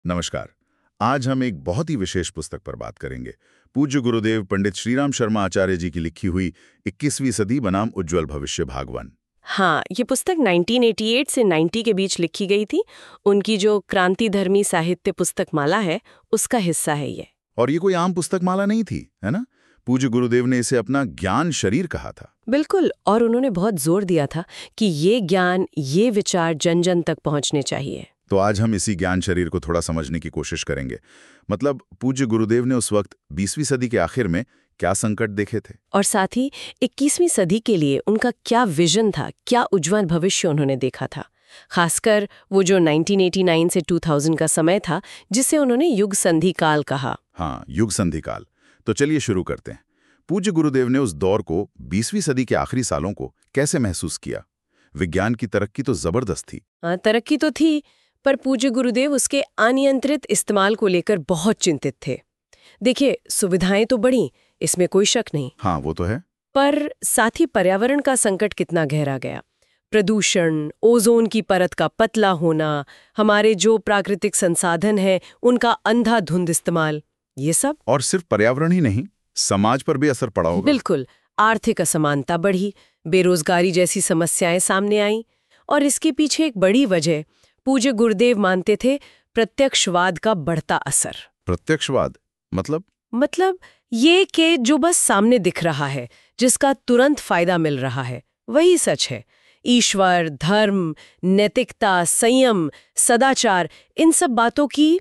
नमस्कार। आज हम एक बहुत ही विशेष पुस्तक पर बात करेंगे। पूज्य गुरुदेव पंडित श्रीराम शर्मा आचार्य जी की लिखी हुई 21वीं सदी बनाम उज्ज्वल भविष्य भाग 1। हाँ, ये पुस्तक 1988 से 90 के बीच लिखी गई थी। उनकी जो क्रांतिधर्मी साहित्य पुस्तक माला है, उसका हिस्सा है ये। और ये कोई आम पुस्तक माला नहीं थी, है ना? पूज्य गुरुदेव ने इसे अपना ज्ञान शरीर कहा था। बिल्कुल, और उन्होंने बहुत जोर दिया था कि ये ज्ञान, ये विचार जन जन तक पहुंचने चाहिए। तो आज हम इसी ज्ञान शरीर को थोड़ा समझने की कोशिश करेंगे। मतलब पूज्य गुरुदेव ने उस वक्त 20वीं सदी के आखिर में क्या संकट देखे थे, और साथ ही 21वीं सदी के लिए उनका क्या विजन था, क्या उज्ज्वल भविष्य उन्होंने देखा था। खासकर वो जो 1989 से 2000 का समय था, जिसे उन्होंने युग संधि काल कहा। हाँ, युग संधि काल। तो चलिए शुरू करते हैं। पूज्य गुरुदेव ने उस दौर को, 20वीं सदी के आखिरी सालों को कैसे महसूस किया? विज्ञान की तरक्की तो जबरदस्त थी। हाँ, तरक्की तो थी, पर पूज्य गुरुदेव उसके अनियंत्रित इस्तेमाल को लेकर बहुत चिंतित थे। देखिए, सुविधाएं तो बढ़ी, इसमें कोई शक नहीं। हाँ, वो तो है। पर साथ ही पर्यावरण का संकट कितना गहरा गया। प्रदूषण, ओजोन की परत का पतला होना, हमारे जो प्राकृतिक संसाधन हैं उनका अंधाधुंध इस्तेमाल, ये सब। और सिर्फ पर्यावरण ही नहीं, समाज पर भी असर पड़ा होगा। बिल्कुल, आर्थिक असमानता बढ़ी, बेरोजगारी जैसी समस्याएं सामने आईं, और इसके पीछे एक बड़ी वजह पूज्य गुरुदेव मानते थे प्रत्यक्षवाद का बढ़ता असर। प्रत्यक्षवाद मतलब ये कि जो बस सामने दिख रहा है, जिसका तुरंत फायदा मिल रहा है, वही सच है। ईश्वर, धर्म, नैतिकता, संयम, सदाचार, इन सब बातों की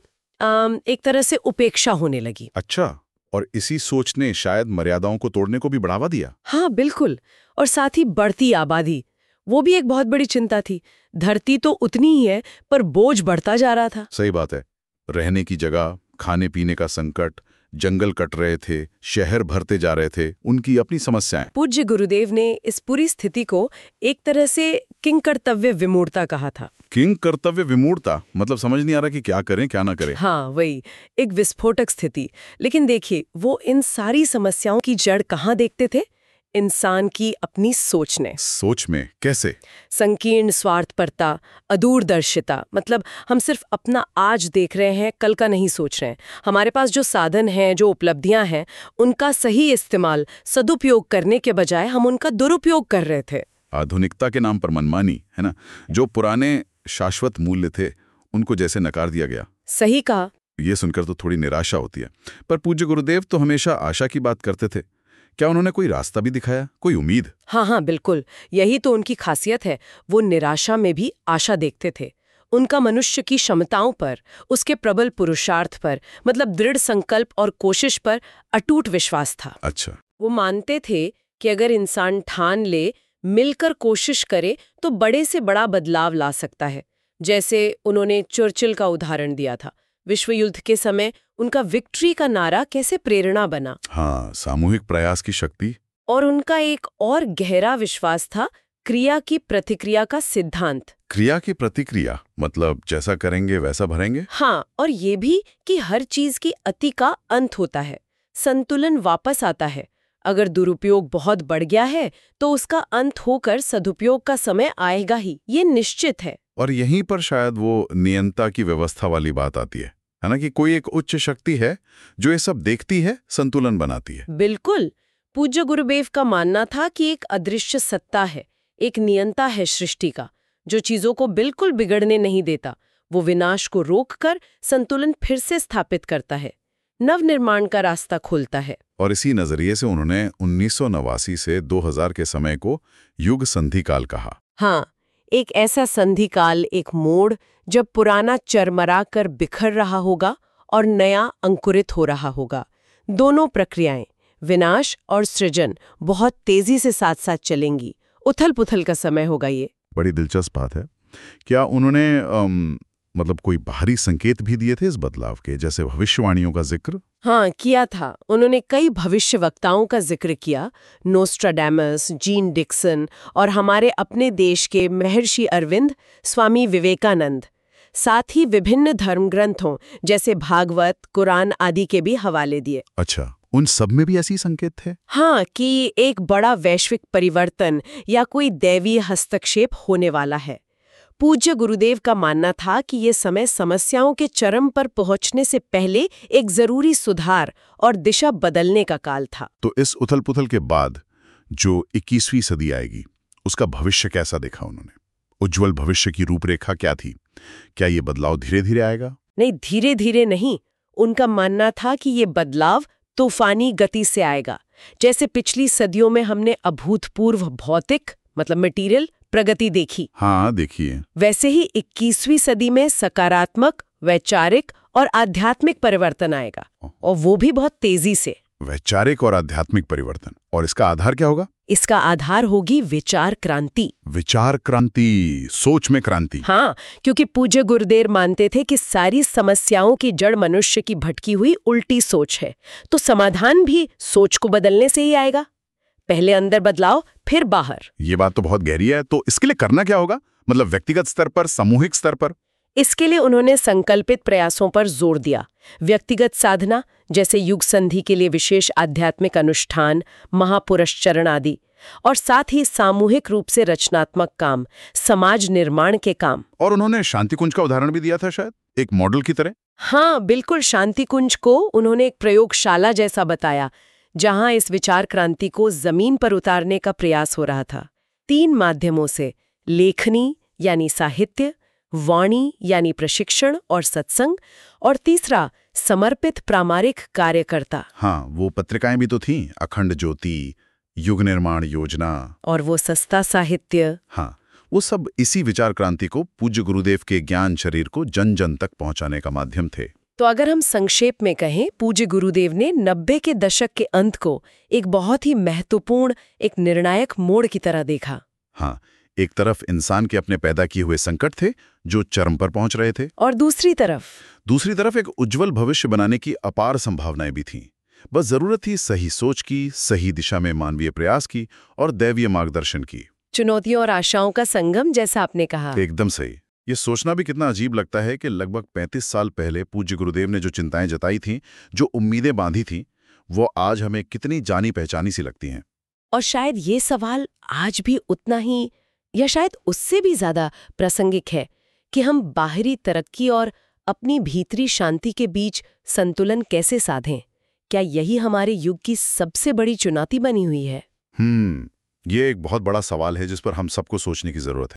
एक तरह से उपेक्षा होने लगी। अच्छा, और इसी सोच ने शायद मर्यादाओं को तोड़ने को भी बढ़ावा दिया। हाँ, बिल्कुल। और साथ ही बढ़ती आबादी, वो भी एक बहुत बड़ी चिंता थी। धरती तो उतनी ही है, पर बोझ बढ़ता जा रहा था। सही बात है। रहने की जगह, खाने पीने का संकट, जंगल कट रहे थे, शहर भरते जा रहे थे, उनकी अपनी समस्याएं। पूज्य गुरुदेव ने इस पूरी स्थिति को एक तरह से किंग कर्तव्य विमूढ़ता कहा था। किंग कर्तव्य विमूढ़ता मतलब समझ नहीं आ रहा कि क्या करें क्या ना करें। हाँ, वही, एक विस्फोटक स्थिति। लेकिन देखिए, वो इन सारी समस्याओं की जड़ कहाँ देखते थे? इंसान की अपनी सोच में कैसे? संकीर्ण स्वार्थपरता, अदूरदर्शिता, मतलब हम सिर्फ अपना आज देख रहे हैं, कल का नहीं सोच रहे हैं। हमारे पास जो साधन हैं, जो उपलब्धियां हैं, उनका सही इस्तेमाल, सदुपयोग करने के बजाय हम उनका दुरुपयोग कर रहे थे। आधुनिकता के नाम पर मनमानी, है ना? जो पुराने शाश्वत मूल्य थे, उनको जैसे नकार दिया गया। सही कहा। ये सुनकर तो थोड़ी निराशा होती है। पर पूज्य गुरुदेव तो हमेशा आशा की बात करते थे। क्या उन्होंने कोई रास्ता भी दिखाया, कोई उम्मीद? हाँ, बिल्कुल। यही तो उनकी खासियत है। वो निराशा में भी आशा देखते थे। उनका मनुष्य की क्षमताओं पर, उसके प्रबल पुरुषार्थ पर, मतलब दृढ़ संकल्प और कोशिश पर अटूट विश्वास था। अच्छा। वो मानते थे कि अगर इंसान ठान ले, मिलकर कोशिश करे, तो बड़े से बड़ा बदलाव ला सकता है। जैसे उन्होंने चर्चिल का उदाहरण दिया था। विश्व युद्ध के समय उनका विक्ट्री का नारा कैसे प्रेरणा बना। हाँ, सामूहिक प्रयास की शक्ति। और उनका एक और गहरा विश्वास था क्रिया की प्रतिक्रिया का सिद्धांत। क्रिया की प्रतिक्रिया मतलब जैसा करेंगे वैसा भरेंगे। हाँ, और ये भी कि हर चीज की अति का अंत होता है, संतुलन वापस आता है। अगर दुरुपयोग बहुत बढ़ गया है, तो उसका अंत होकर सदुपयोग का समय आएगा ही, ये निश्चित है। और यहीं पर शायद वो नियंता की व्यवस्था वाली बात आती है ना? कि कोई एक उच्च शक्ति है जो ये सब देखती है, संतुलन बनाती है। बिल्कुल। पूज्य गुरुदेव का मानना था कि एक अदृश्य सत्ता है, एक नियंता है सृष्टि का, जो चीजों को बिल्कुल बिगड़ने नहीं देता। वो विनाश को रोककर संतुलन फिर से स्थापित करता है, नवनिर्माण का रास्ता खोलता है। और इसी नजरिए से उन्होंने 1989 से 2000 के समय को युग संधि काल कहा। हाँ, एक ऐसा संधि काल, एक मोड़, जब पुराना चरमरा कर बिखर रहा होगा और नया अंकुरित हो रहा होगा। दोनों प्रक्रियाएं, विनाश और सृजन, बहुत तेजी से साथ साथ चलेंगी। उथल पुथल का समय होगा ये। बड़ी दिलचस्प बात है। क्या उन्होंने मतलब कोई बाहरी संकेत भी दिए थे इस बदलाव के, जैसे भविष्यवाणियों का जिक्र? हाँ, किया था। उन्होंने कई भविष्यवक्ताओं का जिक्र किया, नोस्ट्राडामस, जीन डिक्सन और हमारे अपने देश के महर्षि अरविंद, स्वामी विवेकानंद। साथ ही विभिन्न धर्म ग्रंथों जैसे भागवत, कुरान आदि के भी हवाले दिए। अच्छा, उन सब में भी ऐसी संकेत थे? हाँ, कि एक बड़ा वैश्विक परिवर्तन या कोई दैवीय हस्तक्षेप होने वाला है। पूज्य गुरुदेव का मानना था कि ये समय समस्याओं के चरम पर पहुंचने से पहले एक जरूरी सुधार और दिशा बदलने का काल था। तो इस उथल-पुथल के बाद जो 21वीं सदी आएगी, उसका भविष्य कैसा देखा उन्होंने? उज्जवल भविष्य की रूपरेखा क्या थी? क्या ये बदलाव धीरे-धीरे आएगा? नहीं, धीरे-धीरे नहीं। उनका मानना था कि ये बदलाव तूफानी गति से आएगा। जैसे पिछली सदियों में हमने अभूतपूर्व भौतिक मतलब मटेरियल प्रगति देखी, हाँ, देखिए। वैसे ही 21वीं सदी में सकारात्मक, वैचारिक और आध्यात्मिक परिवर्तन आएगा, और वो भी बहुत तेजी से। वैचारिक और आध्यात्मिक परिवर्तन, और इसका आधार क्या होगा? इसका आधार होगी विचार क्रांति। विचार क्रांति, सोच में क्रांति। हाँ, क्योंकि पूज्य गुरुदेव मानते थे कि सारी समस्याओं की जड़ मनुष्य की भटकी हुई उल्टी सोच है, तो समाधान भी सोच को बदलने से ही आएगा। पहले अंदर बदलाव, फिर बाहर। ये बात तो बहुत गहरी है। तो इसके लिए करना क्या होगा? मतलब व्यक्तिगत स्तर पर, सामूहिक स्तर पर? इसके लिए उन्होंने संकल्पित प्रयासों पर जोर दिया। व्यक्तिगत साधना, जैसे युग संधि के लिए विशेष आध्यात्मिक अनुष्ठान, महापुरुष आदि, और साथ ही सामूहिक रूप से रचनात्मक काम, समाज निर्माण के काम। और उन्होंने शांतिकुंज का उदाहरण भी दिया था, शायद एक मॉडल की तरह। हाँ, बिल्कुल। शांतिकुंज को उन्होंने एक प्रयोगशाला जैसा बताया, जहां इस विचार क्रांति को जमीन पर उतारने का प्रयास हो रहा था। 3 माध्यमों से, लेखनी यानी साहित्य, वाणी यानी प्रशिक्षण और सत्संग, और तीसरा समर्पित प्रामाणिक कार्यकर्ता। हाँ, वो पत्रिकाएं भी तो थीं, अखंड ज्योति, युग निर्माण योजना, और वो सस्ता साहित्य। हाँ, वो सब इसी विचार क्रांति को, पूज्य गुरुदेव के ज्ञान शरीर को जन जन तक पहुंचाने का माध्यम थे। तो अगर हम संक्षेप में कहें, पूज्य गुरुदेव ने 90 के दशक के अंत को एक बहुत ही महत्वपूर्ण, एक निर्णायक मोड़ की तरह देखा। हाँ, एक तरफ इंसान के अपने पैदा किए हुए संकट थे जो चरम पर पहुंच रहे थे, और दूसरी तरफ एक उज्जवल भविष्य बनाने की अपार संभावनाएं भी थीं। बस जरूरत थी सही सोच की, सही दिशा में मानवीय प्रयास की और दैवीय मार्गदर्शन की। चुनौतियों और आशाओं का संगम, जैसा आपने कहा। एकदम सही। ये सोचना भी कितना अजीब लगता है कि लगभग 35 साल पहले पूज्य गुरुदेव ने जो चिंताएं जताई थीं, जो उम्मीदें बांधी थीं, वो आज हमें कितनी जानी पहचानी सी लगती हैं। और शायद ये सवाल आज भी उतना ही, या शायद उससे भी ज्यादा प्रासंगिक है कि हम बाहरी तरक्की और अपनी भीतरी शांति के बीच संतुलन कैसे साधें। क्या यही हमारे युग की सबसे बड़ी चुनौती बनी हुई है? ये एक बहुत बड़ा सवाल है जिस पर हम सबको सोचने की जरूरत है।